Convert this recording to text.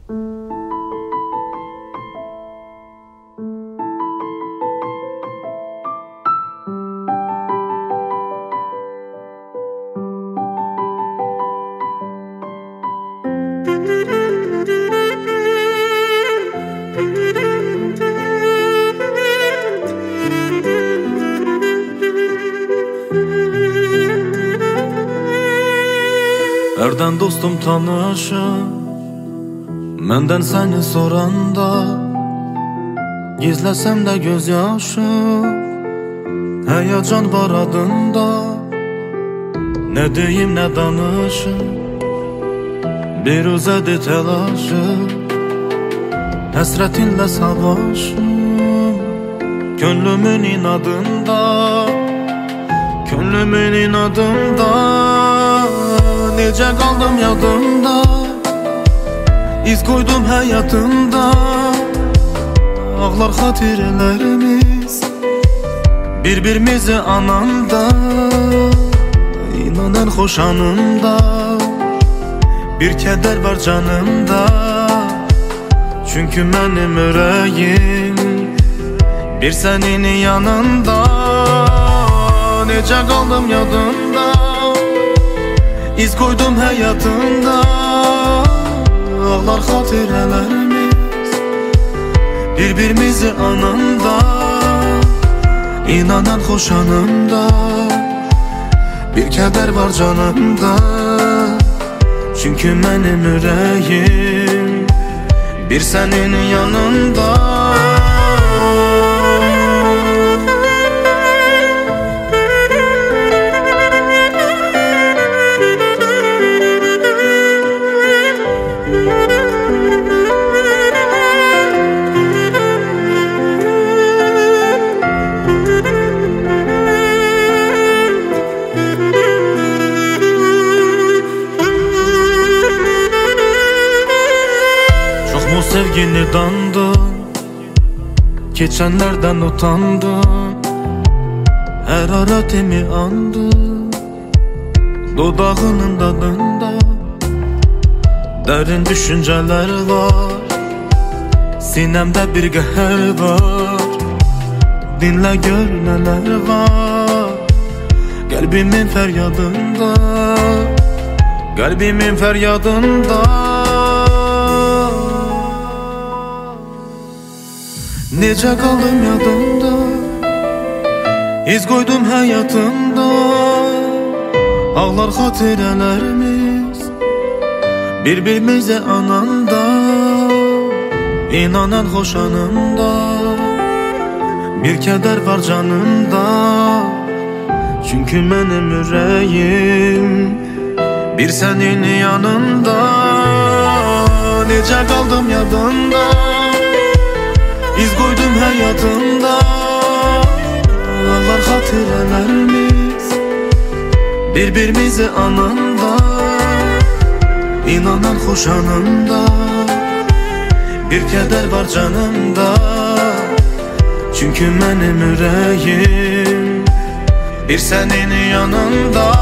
Nereden dostum tanışım, menden seni soranda, gizlesem de gözyaşım, heyecan var adında. Ne diyeyim ne danışım, bir uzadı telaşım, hasretinle savaşım, gönlümün inadında, gönlümün inadında. Nece kaldım yadımda, iz koydum hayatımda. Ağlar hatirlerimiz, birbirimizi ananda. İnanan hoş anımda, bir keder var canımda. Çünkü benim yüreğim bir senin yanında. Nece kaldım yadımda, İz koydum hayatımda. Ağlar hatirlerimiz, birbirimizi ananda. İnanan hoş anımda, bir keder var canımda. Çünkü benim yüreğim bir senin yanında. Bu sevgini dandım, geçenlerden utandım. Her aratemi andım, dudağının tadında. Derin düşünceler var, sinemde bir geher var. Dinle gör neler var, kalbimin feryadında, kalbimin feryadında. Nece kaldım yadımda, iz koydum hayatımda. Ağlar hatirlerimiz, birbirimize ananda. İnanan hoş anımda, bir keder var canımda. Çünkü benim yüreğim bir senin yanında. Nece kaldım yadımda, İz koydum hayatımda. Ağlar hatirlerimiz, birbirimizi ananda. İnanan hoş anımda, bir keder var canımda. Çünkü benim yüreğim bir senin yanında.